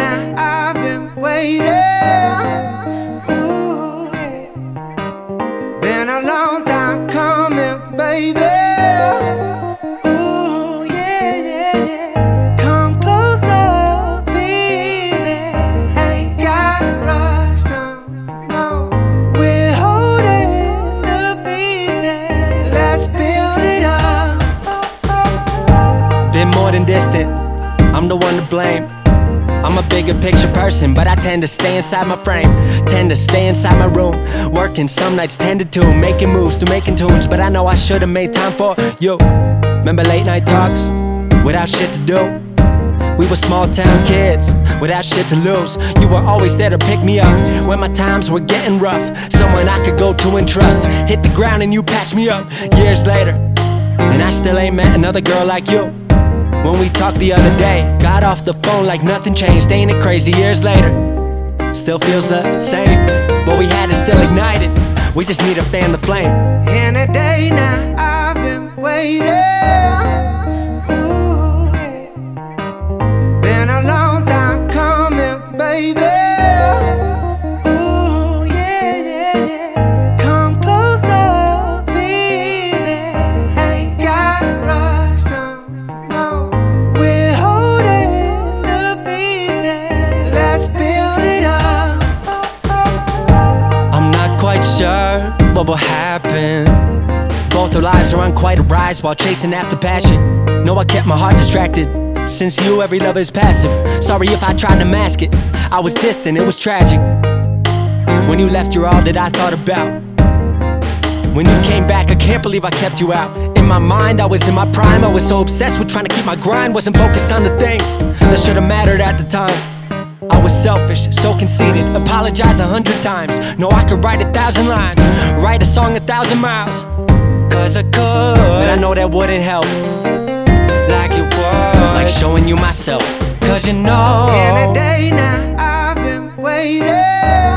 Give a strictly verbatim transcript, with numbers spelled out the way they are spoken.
now I've been waiting. Ooh, yeah. Been a long time coming, baby. Ooh, yeah, yeah, yeah. Come closer, please. Ain't gotta rush, no, no. We're holding the pieces. Let's build it up. Been more than distant, I'm the one to blame. I'm a bigger picture person, but I tend to stay inside my frame. Tend to stay inside my room, working some nights ten to two, making moves to making tunes. But I know I should've made time for you. Remember late night talks, without shit to do? We were small town kids, without shit to lose. You were always there to pick me up when my times were getting rough. Someone I could go to and trust. Hit the ground and you patched me up. Years later, and I still ain't met another girl like you. When we talked the other day, got off the phone like nothing changed. Ain't it crazy? Years later, still feels the same. What we had is still ignited. We just need to fan the flame. In a day now, I've been waiting. Ooh, yeah. Been a long time coming, baby. Ooh, yeah, yeah, yeah. Come closer, please. Ain't gotta rush, no, no. We're holding the pieces. Let's build it up. I'm not quite sure what will happen. Both our lives are on quite a rise while chasing after passion. No, I kept my heart distracted. Since you, every love is passive. Sorry if I tried to mask it. I was distant, it was tragic. When you left, you're all that I thought about. When you came back, I can't believe I kept you out. In my mind, I was in my prime. I was so obsessed with trying to keep my grind. Wasn't focused on the things that should've mattered at the time. I was selfish, so conceited. Apologize a hundred times. No, I could write a thousand lines, write a song a thousand miles. Cause I could, but I know that wouldn't help. Like it would, like showing you myself. Cause you know, In a day now, I've been waiting.